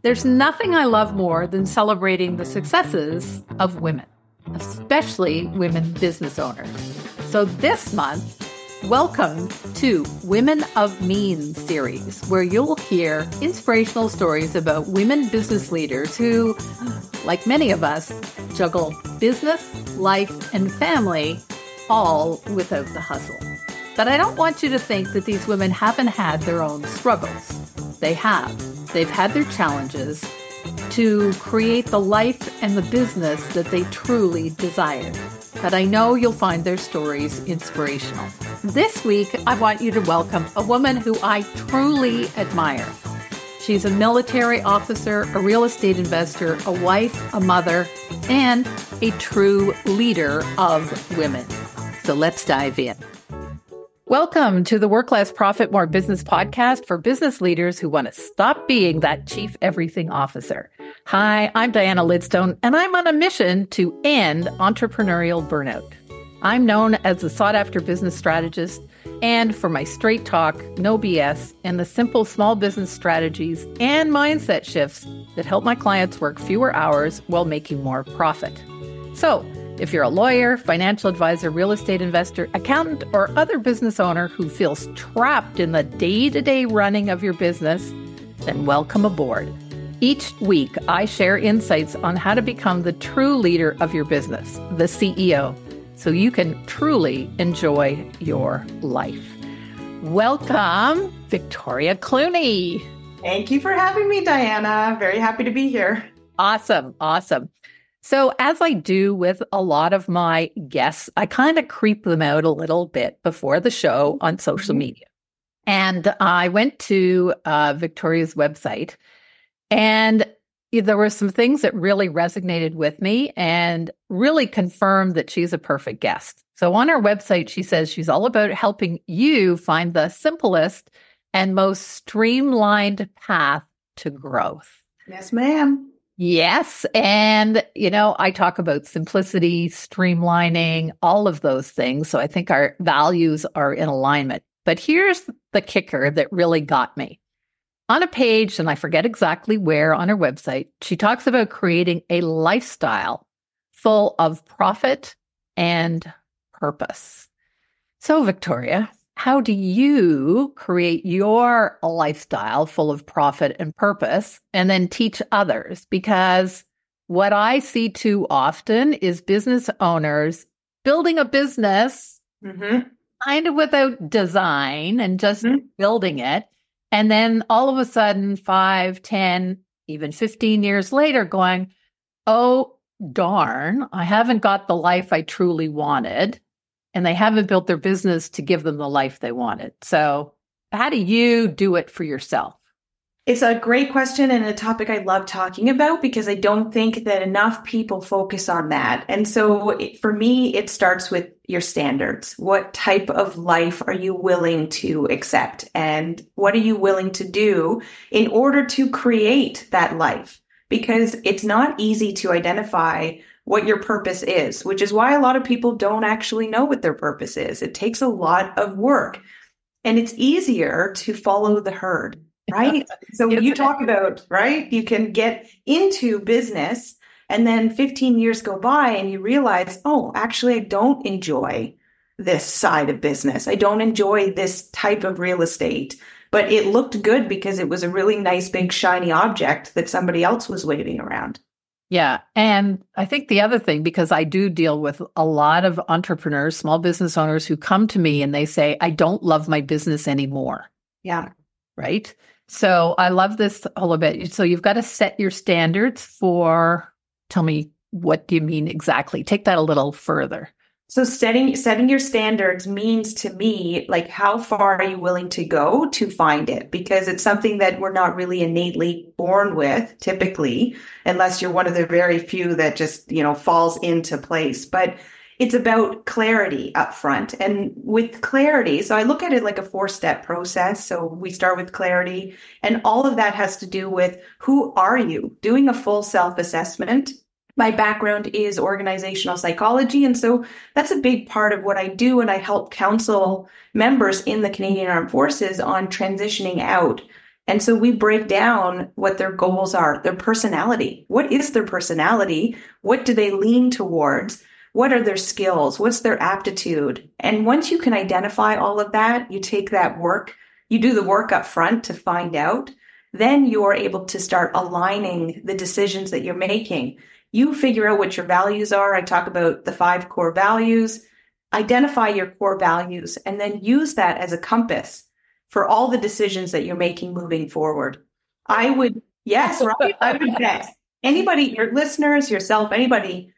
There's nothing I love more than celebrating the successes of women, especially women business owners. So this month, welcome to Women of Means series, where you'll hear inspirational stories about women business leaders who, like many of us, juggle business, life, and family, all without the hustle. But I don't want you to think that these women haven't had their own struggles. They have. They've had their challenges to create the life and the business that they truly desired. But I know you'll find their stories inspirational. This week, I want you to welcome a woman who I truly admire. She's a military officer, a real estate investor, a wife, a mother, and a true leader of women. So let's dive in. Welcome to the Work Less, Profit More Business podcast for business leaders who want to stop being that chief everything officer. Hi, I'm Diana Lidstone, and I'm on a mission to end entrepreneurial burnout. I'm known as a sought-after business strategist, and for my straight talk, no BS, and the simple small business strategies and mindset shifts that help my clients work fewer hours while making more profit. So, if you're a lawyer, financial advisor, real estate investor, accountant, or other business owner who feels trapped in the day-to-day running of your business, then welcome aboard. Each week, I share insights on how to become the true leader of your business, the CEO, so you can truly enjoy your life. Welcome, Victoria Clooney. Thank you for having me, Diana. Very happy to be here. Awesome. So as I do with a lot of my guests, I kind of creep them out a little bit before the show on social media. And I went to Victoria's website, and there were some things that really resonated with me and really confirmed that she's a perfect guest. So on her website, she says she's all about helping you find the simplest and most streamlined path to growth. Yes, ma'am. Yes. And, I talk about simplicity, streamlining, all of those things. So I think our values are in alignment. But here's the kicker that really got me. On a page, and I forget exactly where on her website, she talks about creating a lifestyle full of profit and purpose. So, Victoria, how do you create your lifestyle full of profit and purpose and then teach others? Because what I see too often is business owners building a business kind of without design and just building it. And then all of a sudden, 5, 10, even 15 years later going, oh, darn, I haven't got the life I truly wanted. And they haven't built their business to give them the life they wanted. So how do you do it for yourself? It's a great question and a topic I love talking about because I don't think that enough people focus on that. And so for me, it starts with your standards. What type of life are you willing to accept? And what are you willing to do in order to create that life? Because it's not easy to identify what your purpose is, which is why a lot of people don't actually know what their purpose is. It takes a lot of work, and it's easier to follow the herd, right? So when you talk about, right, you can get into business and then 15 years go by and you realize, oh, actually, I don't enjoy this side of business. I don't enjoy this type of real estate, but it looked good because it was a really nice, big, shiny object that somebody else was waving around. Yeah. And I think the other thing, because I do deal with a lot of entrepreneurs, small business owners who come to me and they say, I don't love my business anymore. Yeah. Right. So I love this whole bit. So you've got to set your standards for, tell me, what do you mean exactly? Take that a little further. So setting your standards means to me, like, how far are you willing to go to find it? Because it's something that we're not really innately born with, typically, unless you're one of the very few that just, falls into place. But it's about clarity up front. And with clarity, so I look at it like a 4-step process. So we start with clarity, and all of that has to do with who are you? Doing a full self-assessment. My background is organizational psychology, and so that's a big part of what I do, and I help counsel members in the Canadian Armed Forces on transitioning out And so we break down what their goals are, their personality. What is their personality? What do they lean towards? What are their skills? What's their aptitude? And once you can identify all of that, you take that work, you do the work up front to find out, then you're able to start aligning the decisions that you're making. You figure out what your values are. I talk about the 5 core values. Identify your core values and then use that as a compass for all the decisions that you're making moving forward. I would, yes, right? I would bet anybody, your listeners, yourself, anybody,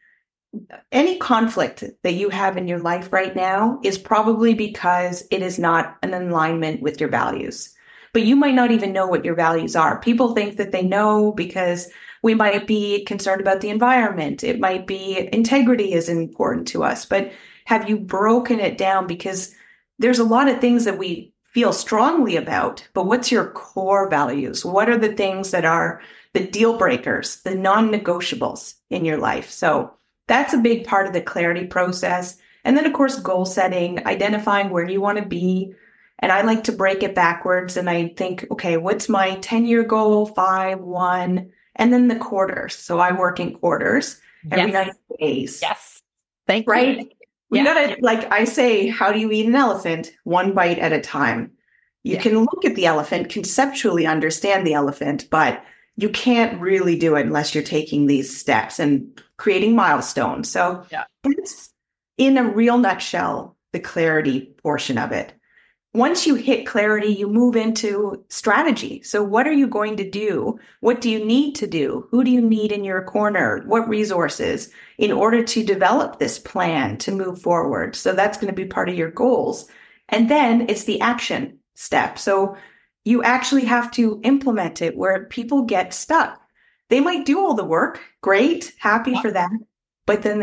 any conflict that you have in your life right now is probably because it is not an alignment with your values. But you might not even know what your values are. People think that they know because we might be concerned about the environment. It might be integrity is important to us, but have you broken it down? Because there's a lot of things that we feel strongly about, but what's your core values? What are the things that are the deal breakers, the non-negotiables in your life? So that's a big part of the clarity process. And then, of course, goal setting, identifying where you want to be. And I like to break it backwards. And I think, okay, what's my 10-year goal? 5, 1, and then the quarters. So I work in quarters every 90 days. Yes. Thank you. Right? We gotta, like I say, how do you eat an elephant? One bite at a time. You can look at the elephant, conceptually understand the elephant, but you can't really do it unless you're taking these steps and creating milestones. So that's, in a real nutshell, the clarity portion of it. Once you hit clarity, you move into strategy. So what are you going to do? What do you need to do? Who do you need in your corner? What resources in order to develop this plan to move forward? So that's going to be part of your goals. And then it's the action step. So you actually have to implement it where people get stuck. They might do all the work. Great. Happy for that. But then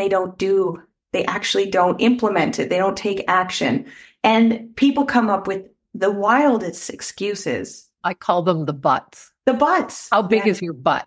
they actually don't implement it. They don't take action. And people come up with the wildest excuses. I call them the butts. The butts. How big is your butt?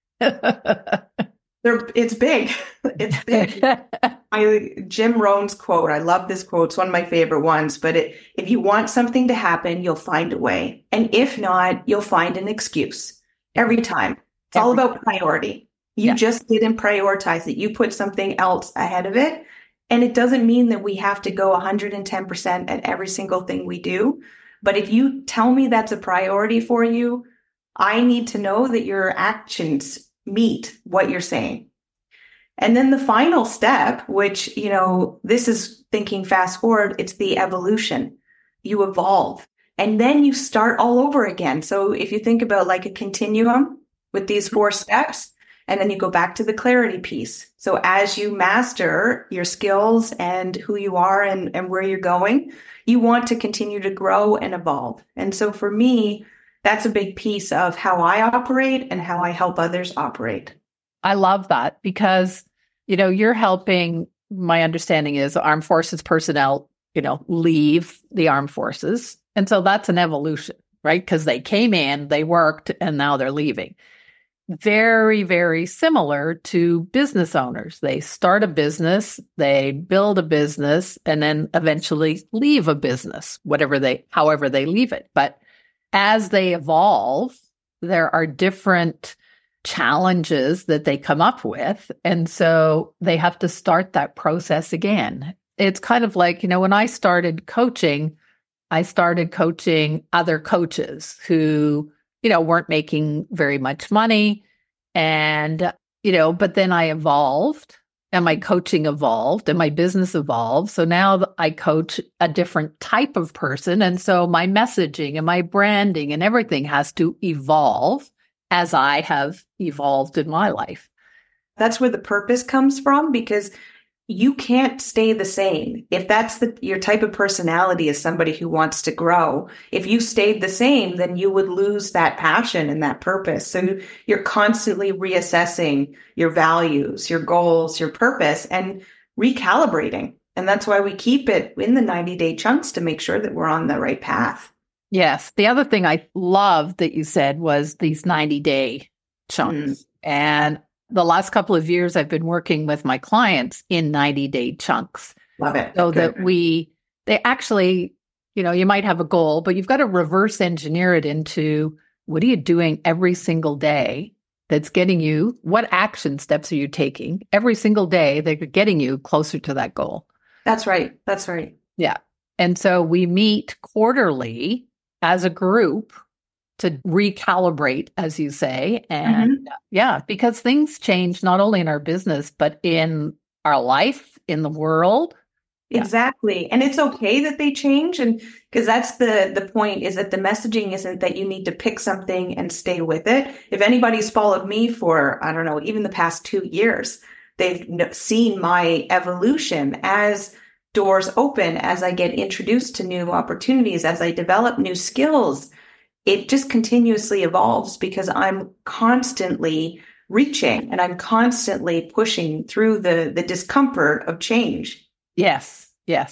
It's big. It's big. Jim Rohn's quote. I love this quote. It's one of my favorite ones. But if you want something to happen, you'll find a way. And if not, you'll find an excuse every time. It's all about priority. You just didn't prioritize it. You put something else ahead of it. And it doesn't mean that we have to go 110% at every single thing we do. But if you tell me that's a priority for you, I need to know that your actions meet what you're saying. And then the final step, which, this is thinking fast forward, it's the evolution. You evolve and then you start all over again. So if you think about like a continuum with these 4 steps, and then you go back to the clarity piece. So as you master your skills and who you are and where you're going, you want to continue to grow and evolve. And so for me, that's a big piece of how I operate and how I help others operate. I love that because, you're helping, my understanding is armed forces personnel, leave the armed forces. And so that's an evolution, right? Because they came in, they worked, and now they're leaving. Very, very similar to business owners. They start a business, they build a business, and then eventually leave a business, however they leave it. But as they evolve, there are different challenges that they come up with. And so they have to start that process again. It's kind of like, when I started coaching other coaches who weren't making very much money. And, but then I evolved and my coaching evolved and my business evolved. So now I coach a different type of person. And so my messaging and my branding and everything has to evolve as I have evolved in my life. That's where the purpose comes from, because you can't stay the same. If that's your type of personality is somebody who wants to grow, if you stayed the same, then you would lose that passion and that purpose. So you're constantly reassessing your values, your goals, your purpose, and recalibrating. And that's why we keep it in the 90-day chunks to make sure that we're on the right path. Yes. The other thing I loved that you said was these 90-day chunks. And the last couple of years, I've been working with my clients in 90-day chunks. Love it. So that they actually, you might have a goal, but you've got to reverse engineer it into what are you doing every single day that's getting you, what action steps are you taking every single day that are getting you closer to that goal? That's right. That's right. Yeah. And so we meet quarterly as a group to recalibrate, as you say. And because things change not only in our business, but in our life, in the world. Exactly. And it's okay that they change. And because that's the point, is that the messaging isn't that you need to pick something and stay with it. If anybody's followed me for, I don't know, even the past 2 years, they've seen my evolution as doors open, as I get introduced to new opportunities, as I develop new skills. It just continuously evolves because I'm constantly reaching and I'm constantly pushing through the discomfort of change. Yes.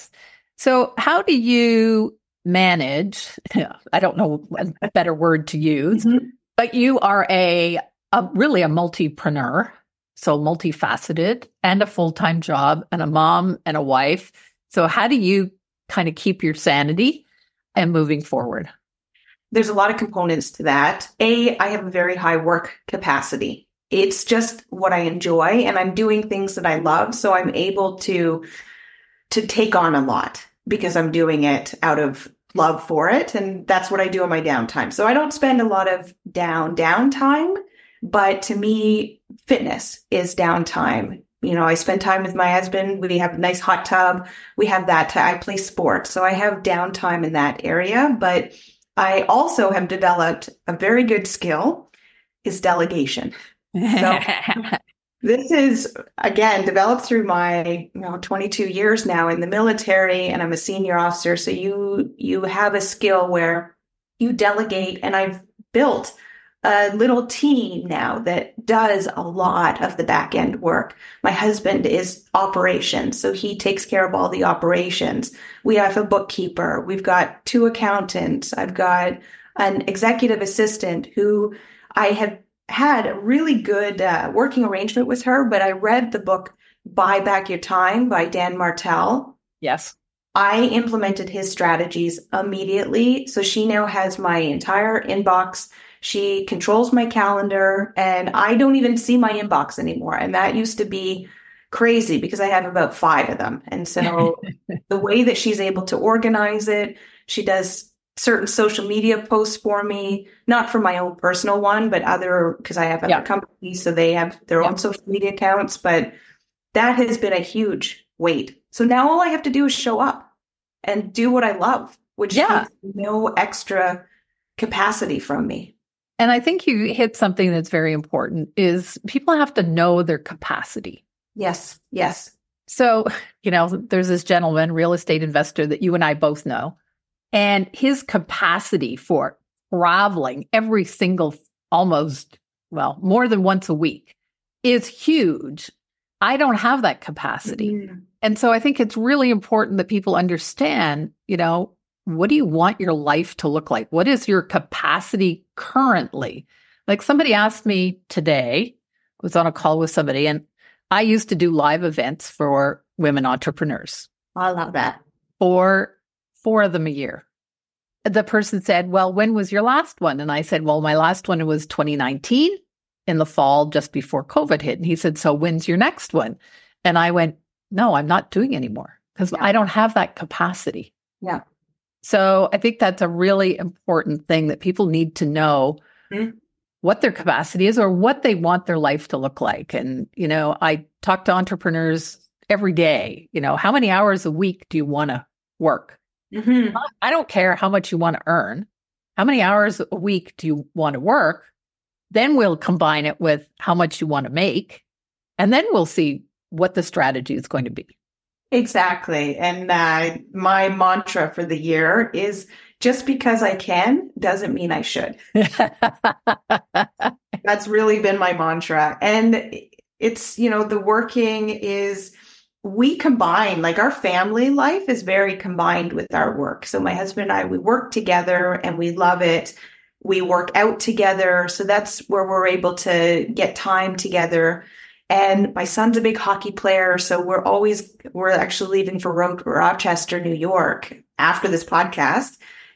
So how do you manage? I don't know a better word to use, but you are really a multipreneur, so multifaceted, and a full-time job and a mom and a wife. So how do you kind of keep your sanity and moving forward? There's a lot of components to that. I have a very high work capacity. It's just what I enjoy, and I'm doing things that I love. So I'm able to take on a lot because I'm doing it out of love for it. And that's what I do in my downtime. So I don't spend a lot of downtime, but to me, fitness is downtime. You know, I spend time with my husband. We have a nice hot tub. We have that. I play sports. So I have downtime in that area, but I also have developed a very good skill is delegation. So this is, again, developed through my 22 years now in the military, and I'm a senior officer. So you have a skill where you delegate, and I've built a little team now that does a lot of the back end work. My husband is operations, so he takes care of all the operations. We have a bookkeeper. We've got 2 accountants. I've got an executive assistant who I have had a really good working arrangement with her, but I read the book Buy Back Your Time by Dan Martell. Yes. I implemented his strategies immediately. So she now has my entire inbox. She controls my calendar, and I don't even see my inbox anymore. And that used to be crazy because I have about 5 of them. And so the way that she's able to organize it, she does certain social media posts for me, not for my own personal one, but because I have other companies, so they have their own social media accounts. But that has been a huge weight. So now all I have to do is show up and do what I love, which takes no extra capacity from me. And I think you hit something that's very important is people have to know their capacity. Yes. So, there's this gentleman, real estate investor that you and I both know, and his capacity for traveling every single, more than once a week is huge. I don't have that capacity. Mm-hmm. And so I think it's really important that people understand, what do you want your life to look like? What is your capacity currently? Like somebody asked me today, I was on a call with somebody, and I used to do live events for women entrepreneurs. I love that. For 4 of them a year. The person said, well, when was your last one? And I said, well, my last one was 2019 in the fall, just before COVID hit. And he said, so when's your next one? And I went, no, I'm not doing anymore because I don't have that capacity. Yeah. So I think that's a really important thing that people need to know what their capacity is or what they want their life to look like. And, I talk to entrepreneurs every day, how many hours a week do you want to work? Mm-hmm. I don't care how much you want to earn. How many hours a week do you want to work? Then we'll combine it with how much you want to make. And then we'll see what the strategy is going to be. Exactly. And my mantra for the year is just because I can doesn't mean I should. That's really been my mantra. And it's, the working is, we combine, like our family life is very combined with our work. So my husband and I, we work together and we love it. We work out together. So that's where we're able to get time together. And my son's a big hockey player. So we're actually leaving for Rochester, New York after this podcast.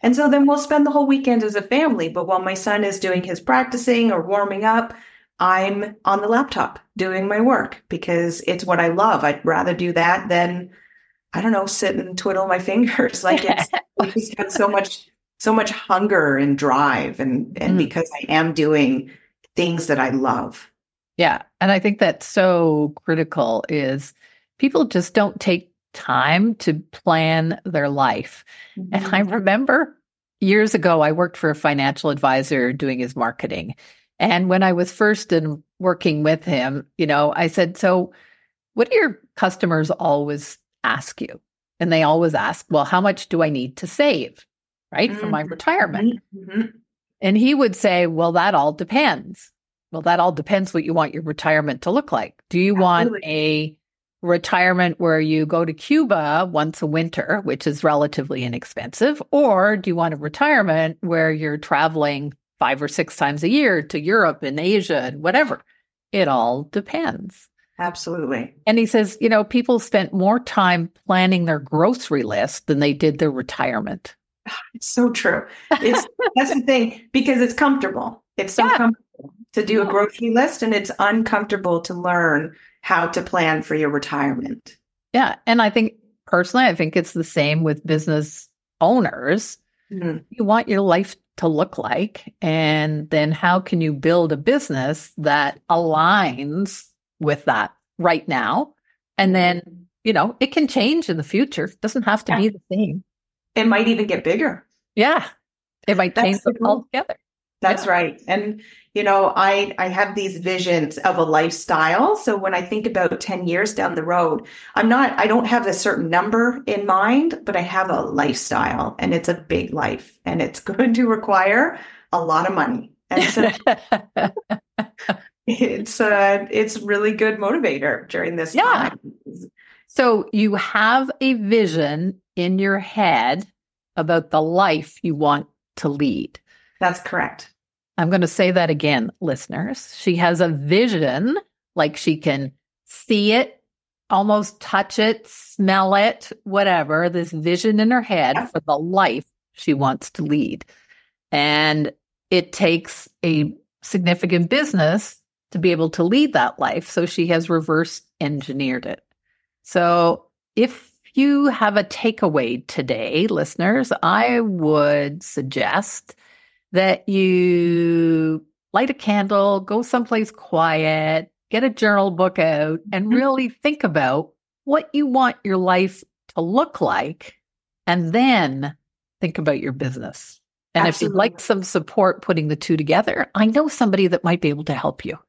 And so then we'll spend the whole weekend as a family. But while my son is doing his practicing or warming up, I'm on the laptop doing my work because it's what I love. I'd rather do that than, I don't know, sit and twiddle my fingers. Like I just have so much hunger and drive and because I am doing things that I love. Yeah. And I think that's so critical is people just don't take time to plan their life. Mm-hmm. And I remember years ago, I worked for a financial advisor doing his marketing. And when I was first working with him, I said, so what do your customers always ask you? And they always ask, well, how much do I need to save, right, for my retirement? Mm-hmm. And he would say, well, that all depends. Well, that all depends what you want your retirement to look like. Do you want a retirement where you go to Cuba once a winter, which is relatively inexpensive, or do you want a retirement where you're traveling 5 or 6 times a year to Europe and Asia and whatever? It all depends. Absolutely. And he says, people spent more time planning their grocery list than they did their retirement. It's so true. That's the thing, because it's comfortable. It's so comfortable to do a grocery list, and it's uncomfortable to learn how to plan for your retirement. Yeah. And I think personally, it's the same with business owners. Mm-hmm. You want your life to look like, and then how can you build a business that aligns with that right now? And then, it can change in the future. It doesn't have to be the same. It might even get bigger. Yeah. It might change altogether. That's right. And, I have these visions of a lifestyle. So when I think about 10 years down the road, I don't have a certain number in mind, but I have a lifestyle, and it's a big life, and it's going to require a lot of money. And so it's really good motivator during this time. So you have a vision in your head about the life you want to lead. That's correct. I'm going to say that again, listeners. She has a vision, like she can see it, almost touch it, smell it, whatever, this vision in her head for the life she wants to lead. And it takes a significant business to be able to lead that life. So she has reverse engineered it. So if you have a takeaway today, listeners, I would suggest that you light a candle, go someplace quiet, get a journal book out, and really think about what you want your life to look like, and then think about your business. And Absolutely. If you'd like some support putting the two together, I know somebody that might be able to help you.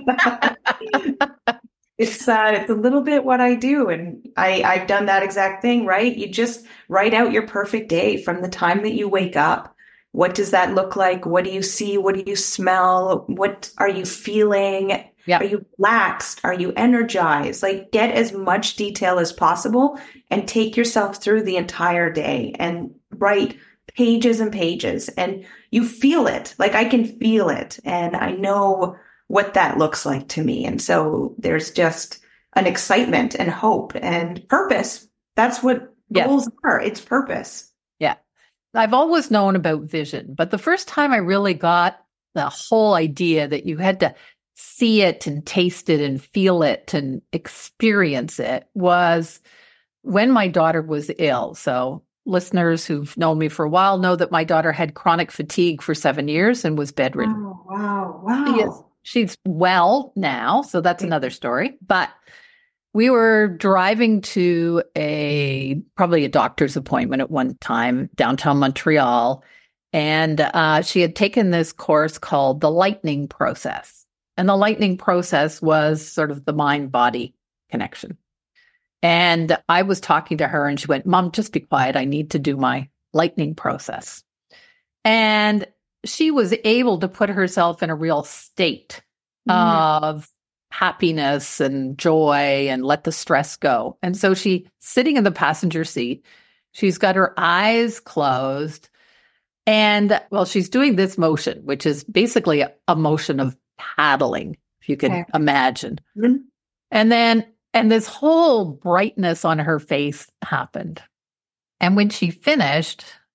It's a little bit what I do. And I've done that exact thing, right? You just write out your perfect day from the time that you wake up. What does that look like? What do you see? What do you smell? What are you feeling? Yep. Are you relaxed? Are you energized? Like, get as much detail as possible and take yourself through the entire day and write pages and pages, and you feel it. Like, I can feel it, and I know what that looks like to me. And so there's just an excitement and hope and purpose. That's what goals are. It's purpose. Yeah. I've always known about vision, but the first time I really got the whole idea that you had to see it and taste it and feel it and experience it was when my daughter was ill. So listeners who've known me for a while know that my daughter had chronic fatigue for 7 years and was bedridden. Oh, wow. She's well now, so that's another story. But we were driving to probably a doctor's appointment at one time, downtown Montreal, and she had taken this course called the Lightning Process. And the Lightning Process was sort of the mind-body connection. And I was talking to her, and she went, "Mom, just be quiet. I need to do my Lightning Process." And she was able to put herself in a real state of happiness and joy and let the stress go. And so she's sitting in the passenger seat. She's got her eyes closed. And she's doing this motion, which is basically a motion of paddling, if you can imagine. Mm-hmm. And this whole brightness on her face happened. And when she finished,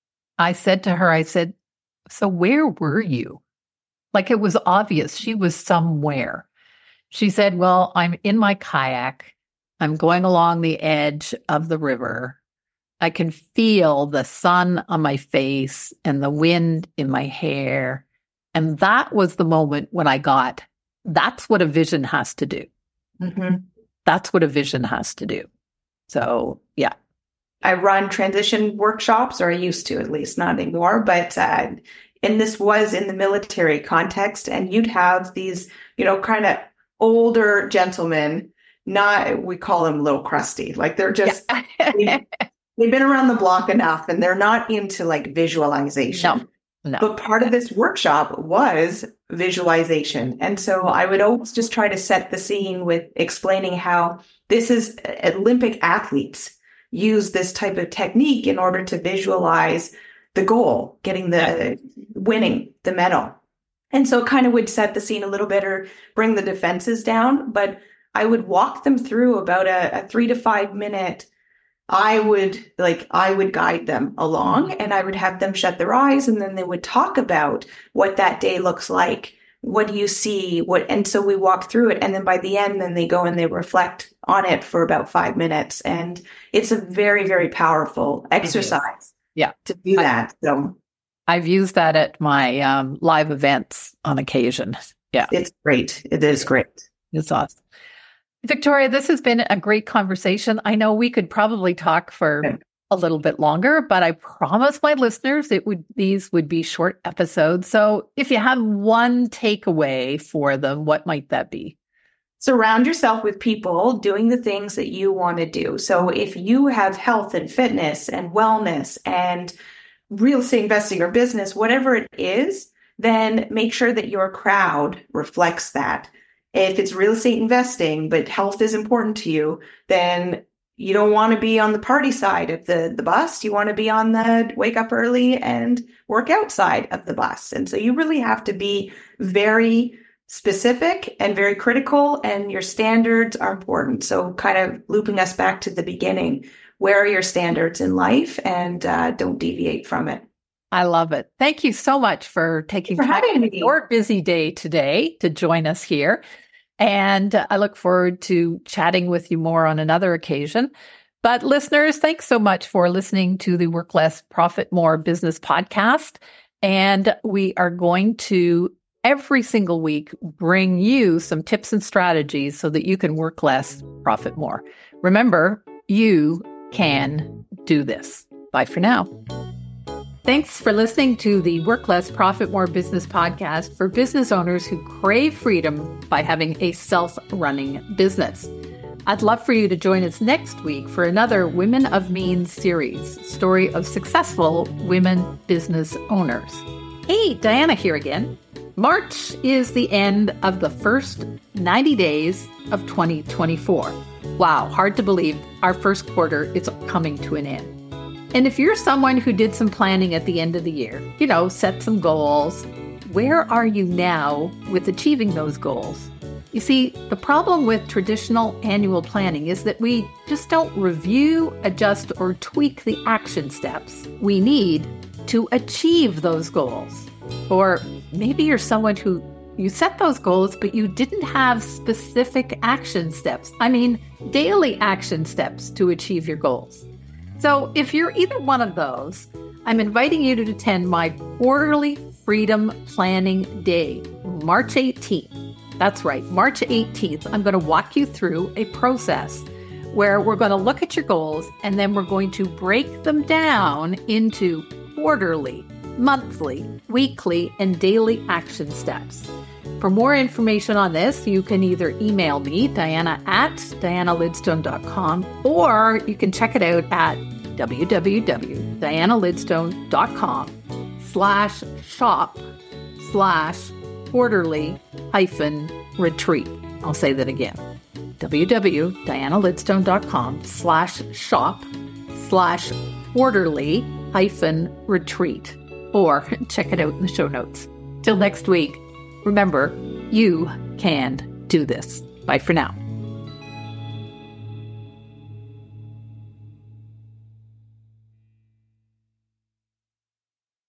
I said to her, I said, so where were you? Like it was obvious she was somewhere. She said, well, I'm in my kayak. I'm going along the edge of the river. I can feel the sun on my face and the wind in my hair. And that was the moment when I got, that's what a vision has to do. Mm-hmm. That's what a vision has to do. So, yeah. I run transition workshops, or I used to at least, not anymore. But and this was in the military context. And you'd have these, kind of older gentlemen, we call them a little crusty. Like they're just, they've been around the block enough and they're not into like visualization. No. But part of this workshop was visualization. And so I would always just try to set the scene with explaining how this is Olympic athletes use this type of technique in order to visualize the goal, winning the medal. And so kind of would set the scene a little bit or bring the defenses down. But I would walk them through about a 3 to 5 minute. I would guide them along and I would have them shut their eyes and then they would talk about what that day looks like. What do you see? And so we walk through it. And then by the end, then they go and they reflect on it for about 5 minutes. And it's a very, very powerful exercise to do that. So I've used that at my live events on occasion. Yeah. It's great. It is great. It's awesome. Victoria, this has been a great conversation. I know we could probably talk for a little bit longer, but I promise my listeners these would be short episodes. So if you have one takeaway for them, what might that be? Surround yourself with people doing the things that you want to do. So if you have health and fitness and wellness and real estate investing or business, whatever it is, then make sure that your crowd reflects that. If it's real estate investing, but health is important to you, then you don't want to be on the party side of the bus. You want to be on the wake up early and work out side of the bus. And so you really have to be very specific and very critical, and your standards are important. So kind of looping us back to the beginning, where are your standards in life, and don't deviate from it. I love it. Thank you so much for taking time out of your busy day today to join us here. And I look forward to chatting with you more on another occasion. But listeners, thanks so much for listening to the Work Less, Profit More Business Podcast. And we are going to every single week bring you some tips and strategies so that you can work less, profit more. Remember, you can do this. Bye for now. Thanks for listening to the Work Less, Profit More Business Podcast for business owners who crave freedom by having a self-running business. I'd love for you to join us next week for another Women of Means series, story of successful women business owners. Hey, Diana here again. March is the end of the first 90 days of 2024. Wow, hard to believe our first quarter is coming to an end. And if you're someone who did some planning at the end of the year, set some goals, where are you now with achieving those goals? You see, the problem with traditional annual planning is that we just don't review, adjust, or tweak the action steps we need to achieve those goals. Or maybe you're someone who you set those goals, but you didn't have specific action steps. Daily action steps to achieve your goals. So if you're either one of those, I'm inviting you to attend my quarterly Freedom Planning Day, March 18th. That's right, March 18th. I'm going to walk you through a process where we're going to look at your goals and then we're going to break them down into quarterly, monthly, weekly, and daily action steps. For more information on this, you can either email me, diana@dianalidstone.com, or you can check it out at www.dianalidstone.com/shop/quarterly-retreat. I'll say that again. www.dianalidstone.com/shop/quarterly-retreat, or check it out in the show notes. Till next week, remember, you can do this. Bye for now.